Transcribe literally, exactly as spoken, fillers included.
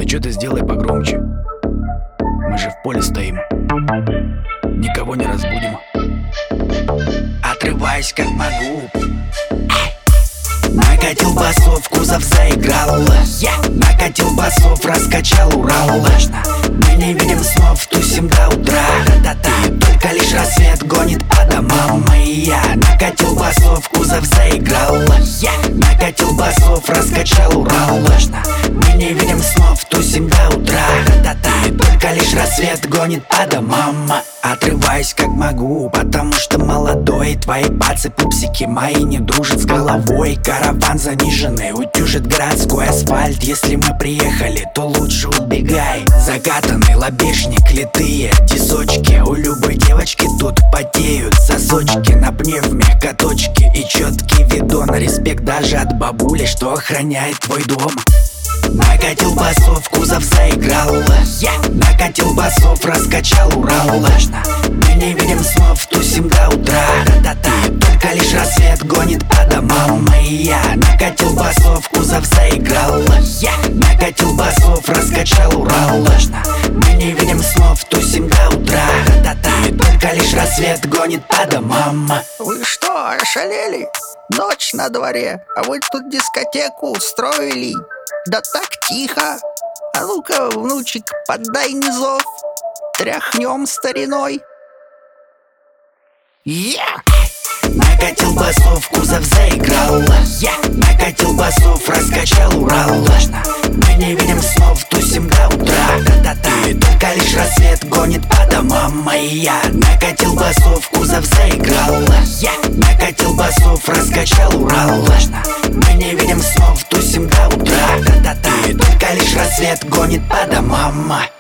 чё ты сделай погромче. Мы же в поле стоим. Никого не разбудим. Отрываюсь как могу. Накатил басов, в кузов заиграл. yeah. Накатил басов, раскачал Урал. Мы не видим снов, тусим до утра. И только лишь рассвет гонит по домам. И я накатил басов, в кузов заиграл. yeah. Накатил басов, раскачал Урал. Мы не видим снов, тусим до утра. И только лишь рассвет гонит по домам. Отрываюсь как могу, потому что молодой. Твои пацы, пупсики мои не дружат с головой. Караван заниженный утюжит городской асфальт. Если мы приехали, то лучше убегай. Закатанный лобешник, литые тисочки. У любой девочки тут потеют сосочки. На пневме каточки и четкий видон. Респект даже от бабули, что охраняет твой дом. Накатил басов, в кузов заиграл. yeah. Накатил басов, раскачал Урал. Мы не видим снов, тусим до утра. И только лишь рассвет гонит по домам. И я накатил басов, в кузов заиграл. yeah. Накатил басов, раскачал Урал. Мы не видим снов, тусим до утра. И только лишь рассвет гонит по домам. Вы что, ошалели? Ночь на дворе, а вы тут дискотеку устроили? Да так тихо. А ну-ка, внучек, поддай низов. Тряхнем стариной. Я yeah. Накатил басов, в кузов заиграл. yeah. Накатил басов, раскачал Урал. Мы не видим снов, тусим до утра. И только лишь рассвет гонит по домам. И я накатил басов, в кузов заиграл. yeah. Накатил басов, раскачал Урал. Мы не видим снов, тусим до утра. И только лишь рассвет гонит по домам.